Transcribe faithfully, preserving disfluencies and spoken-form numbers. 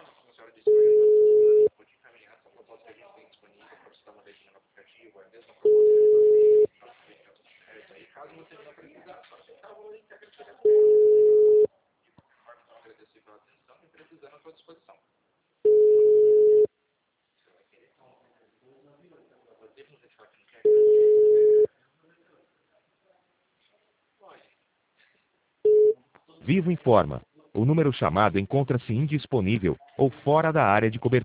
Vivo informa. O número chamado encontra-se indisponível ou fora da área de cobertura.